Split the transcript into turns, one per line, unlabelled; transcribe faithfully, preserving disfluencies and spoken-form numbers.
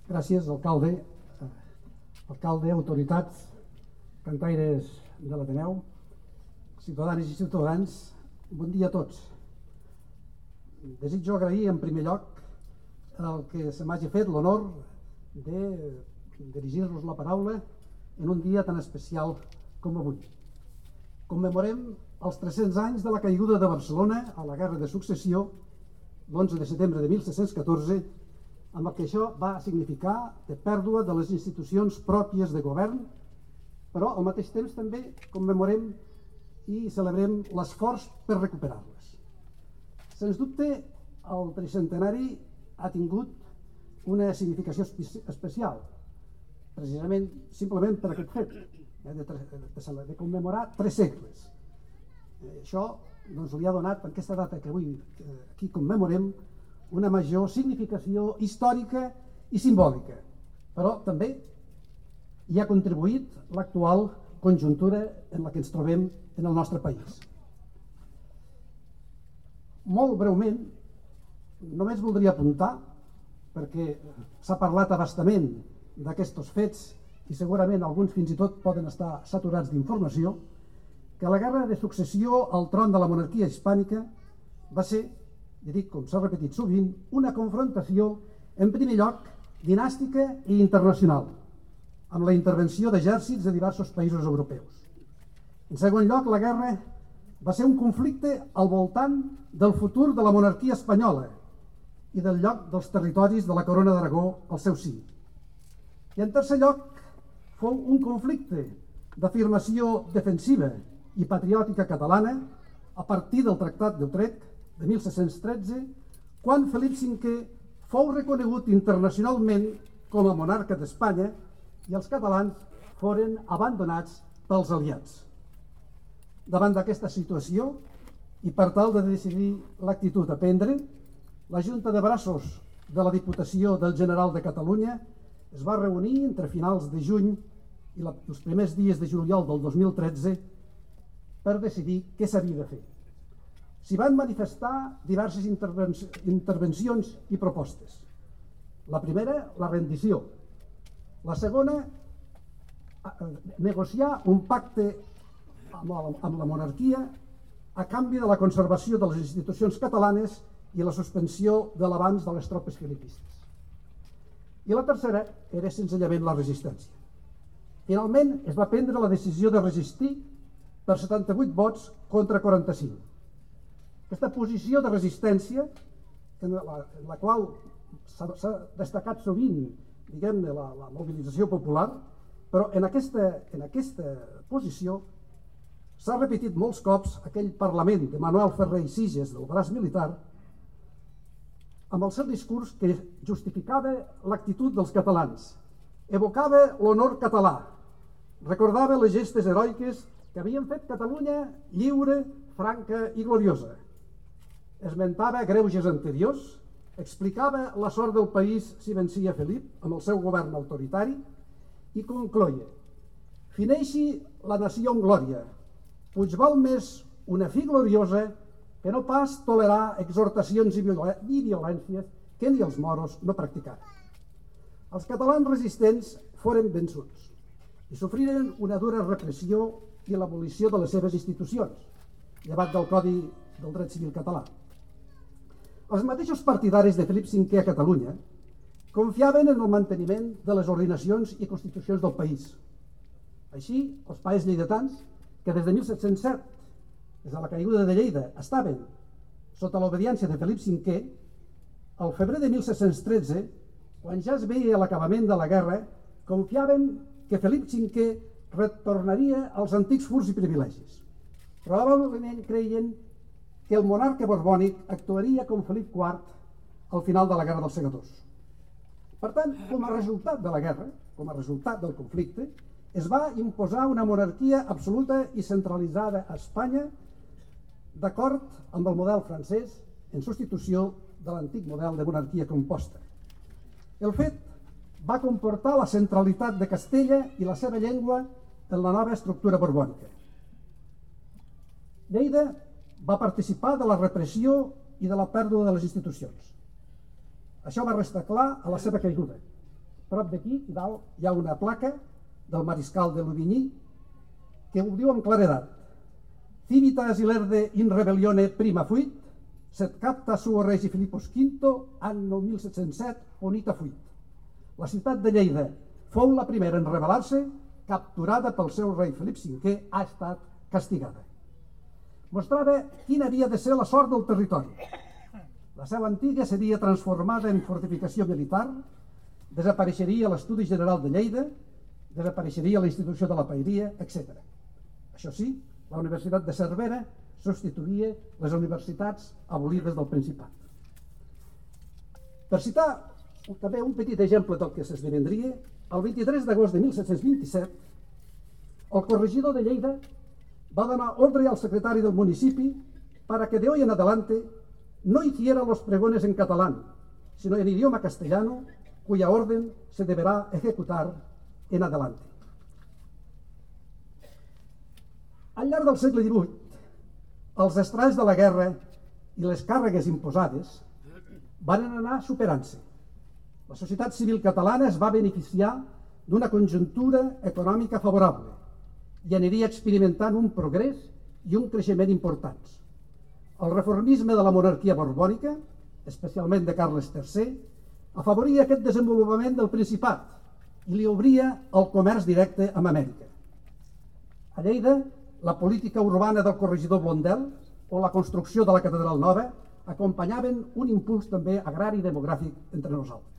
Gràcies, alcalde, alcalde, autoritats, cantaires de l'Ateneu, ciutadanes i ciutadans, bon dia a tots. Desitjo agrair en primer lloc el que se m'hagi fet l'honor de dirigir-vos la paraula en un dia tan especial com avui. Commemorem els tres-cents anys de la caiguda de Barcelona a la Guerra de Successió, l'onze de setembre de mil set-cents catorze, amb el que això va significar de pèrdua de les institucions pròpies de govern, però al mateix temps també commemorem i celebrem l'esforç per recuperar-les. Sens dubte, el tricentenari ha tingut una significació especial, precisament simplement per aquest fet, eh, de, de, de commemorar tres segles. Eh, això doncs, li ha donat, en aquesta data que avui eh, aquí commemorem, una major significació històrica i simbòlica, però també hi ha contribuït l'actual conjuntura en la que ens trobem en el nostre país. Molt breument, només voldria apuntar, perquè s'ha parlat a bastament d'aquests fets i segurament alguns fins i tot poden estar saturats d'informació, que la Guerra de Successió al tron de la monarquia hispànica va ser, ja dic, com s'ha repetit sovint, una confrontació, en primer lloc, dinàstica i internacional, amb la intervenció d'exèrcits de diversos països europeus. En segon lloc, la guerra va ser un conflicte al voltant del futur de la monarquia espanyola i del lloc dels territoris de la Corona d'Aragó al seu si. I en tercer lloc, fou un conflicte d'afirmació defensiva i patriòtica catalana a partir del Tractat d'Utrecht de mil set-cents tretze, quan Felip cinquè fou reconegut internacionalment com a monarca d'Espanya i els catalans foren abandonats pels aliats. Davant d'aquesta situació, i per tal de decidir l'actitud a prendre, la Junta de Braços de la Diputació del General de Catalunya es va reunir entre finals de juny i els primers dies de juliol del dos mil tretze per decidir què s'havia de fer. S'hi van manifestar diverses intervencions i propostes. La primera, la rendició. La segona, negociar un pacte amb la monarquia a canvi de la conservació de les institucions catalanes i la suspensió de l'avanç de les tropes filipistes. I la tercera era senzillament la resistència. Finalment es va prendre la decisió de resistir per setanta-vuit vots contra quaranta-cinc. Aquesta posició de resistència, en la, en la qual s'ha destacat sovint, diguem-ne, la, la mobilització popular, però en aquesta, en aquesta posició s'ha repetit molts cops aquell Parlament de Manuel Ferrer i Sitges del braç militar, amb el seu discurs que justificava l'actitud dels catalans, evocava l'honor català, recordava les gestes heroiques que havien fet Catalunya lliure, franca i gloriosa. Esmentava greuges anteriors, explicava la sort del país si vencia Felip amb el seu govern autoritari i concloia: fineixi la nació en glòria, puig val més una fi gloriosa que no pas tolerar exhortacions i violències que ni els moros no practicaren. Els catalans resistents foren vençuts i sofriren una dura repressió i l'abolició de les seves institucions, llevat del Codi del Dret Civil català. Els mateixos partidaris de Felip cinquè a Catalunya confiaven en el manteniment de les ordinacions i constitucions del país. Així, els paes lleidatans, que des de mil set-cents set, des de la caiguda de Lleida, estaven sota l'obediència de Felip cinquè, al febrer de mil set-cents tretze, quan ja es veia l'acabament de la guerra, confiaven que Felip cinquè retornaria als antics furs i privilegis. Probablement creien que el monarca borbònic actuaria com Felip quart al final de la Guerra dels Segadors. Per tant, com a resultat de la guerra, com a resultat del conflicte, es va imposar una monarquia absoluta i centralitzada a Espanya d'acord amb el model francès en substitució de l'antic model de monarquia composta. El fet va comportar la centralitat de Castella i la seva llengua en la nova estructura borbònica. Lleida va participar de la repressió i de la pèrdua de les institucions. Això va restar clar a la seva caiguda. prop d'aquí, i dalt, hi ha una placa del mariscal de Louvigny que ho diu amb claredat. Civitas ilerde in rebellione prima fuit, set capta suo regi Philippus quinto, anno mil set-cents set, ponita fuit. La ciutat de Lleida fou la primera en rebel·lar-se, capturada pel seu rei Felip cinquè, ha estat castigada. Mostrava quina havia de ser la sort del territori. La seu antiga seria transformada en fortificació militar, desapareixeria l'Estudi General de Lleida, desapareixeria la institució de la paeria, etcètera. Això sí, la Universitat de Cervera substituïa les universitats abolides del Principat. Per citar també un petit exemple del que s'esdevendria, el vint-i-tres d'agost de mil set-cents vint-i-set, el corregidor de Lleida va donar ordre al secretari del municipi para que de hoy en adelante no hiciera los pregones en catalán, sino en idioma castellano, cuya orden se deberá ejecutar en adelante. Al llarg del segle divuit, els estralls de la guerra i les càrregues imposades van anar superant-se. La societat civil catalana es va beneficiar d'una conjuntura econòmica favorable i aniria experimentant un progrés i un creixement importants. El reformisme de la monarquia borbònica, especialment de Carles tercer, afavoria aquest desenvolupament del Principat i li obria el comerç directe amb Amèrica. A Lleida, la política urbana del corregidor Blondel o la construcció de la Catedral Nova acompanyaven un impuls també agrari i demogràfic entre nosaltres.